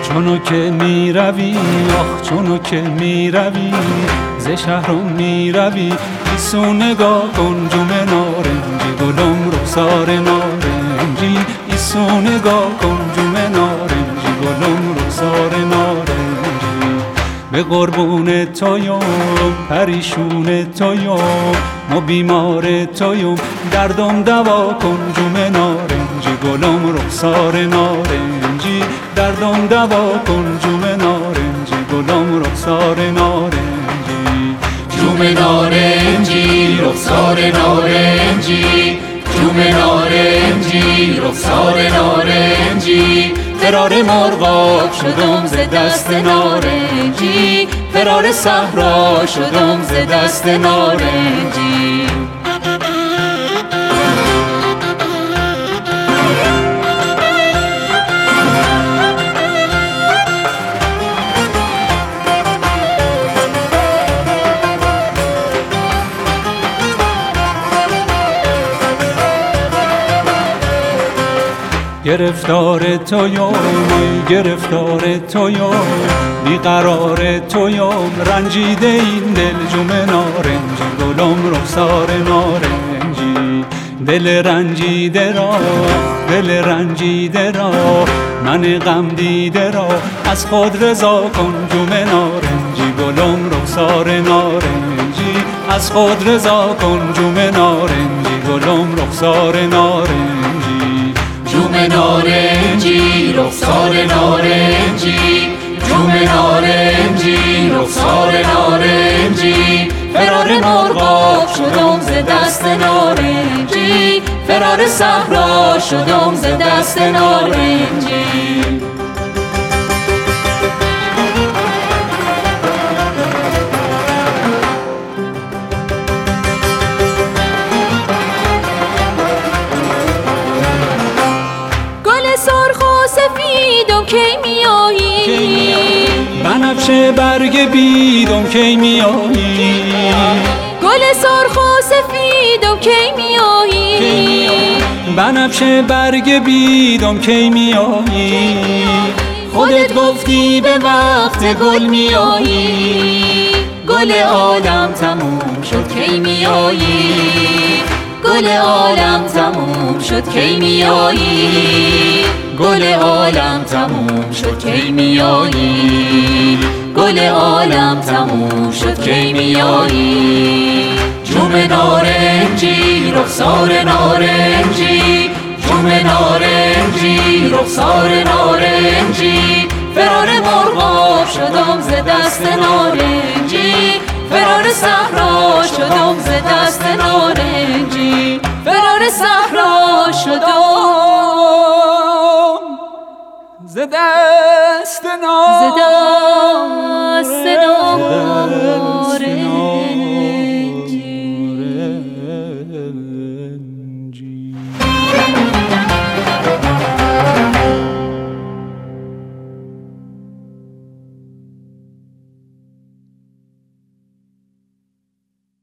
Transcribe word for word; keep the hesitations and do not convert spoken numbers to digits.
چونو که می روی آخ چونو که می روی ز شهرم می روی ایسو نگاه کن جومه نارنجی گلم رخسار نارنجی ایسو نگاه کن جومه نارنجی گلم رخسار نارنجی به قربون تویم پریشون تویم ما بیمار تویم دردم دوا کن جومه نارنجی گلم رخسار نارنجی دردم دوا کن جومه نارنجی گلم رخسار نارنجی جومه نارنجی رخسار نارنجی جومه نارنجی رخسار نارنجی فرار مرغاب شدم ز دست نارنجی فرار صحرا شدم ز دست نارنجی گرفتار تویم گرفتار تویم بیقرار تویم رنجیده این دل جومه نارنجی گلم رخسار نارنجی دل رنجیده را دل رنجیده را من غم دیده را از خود رضا کن جومه نارنجی گلم رخسار نارنجی از خود رضا کن جومه نارنجی گلم رخسار نارنجی جومه نارنجی رخسار نارنجی جومه نارنجی رخسار نارنجی فرار مرغاب شدم ز دست نارنجی فرار صحرا شدم ز دست نارنجی سفیدم کی میایی بنفشه برگ بیدم کی میایی گل سرخ و سفیدم کی میایی بنفشه برگ بیدم کی میایی خودت گفتی به وقت گل میایی گل عالم تموم شد کی میایی گل عالم تموم شد کی میایی گل عالم تموم شد کی میایی گل عالم تموم شد کی میایی جومه نارنجی رخسار نارنجی جومه نارنجی رخسار نارنجی فرار مرغاب شدم ز دست نارنجی فرار صحرا شدم ز دست نارنجی فرار صحرا شدم ز دست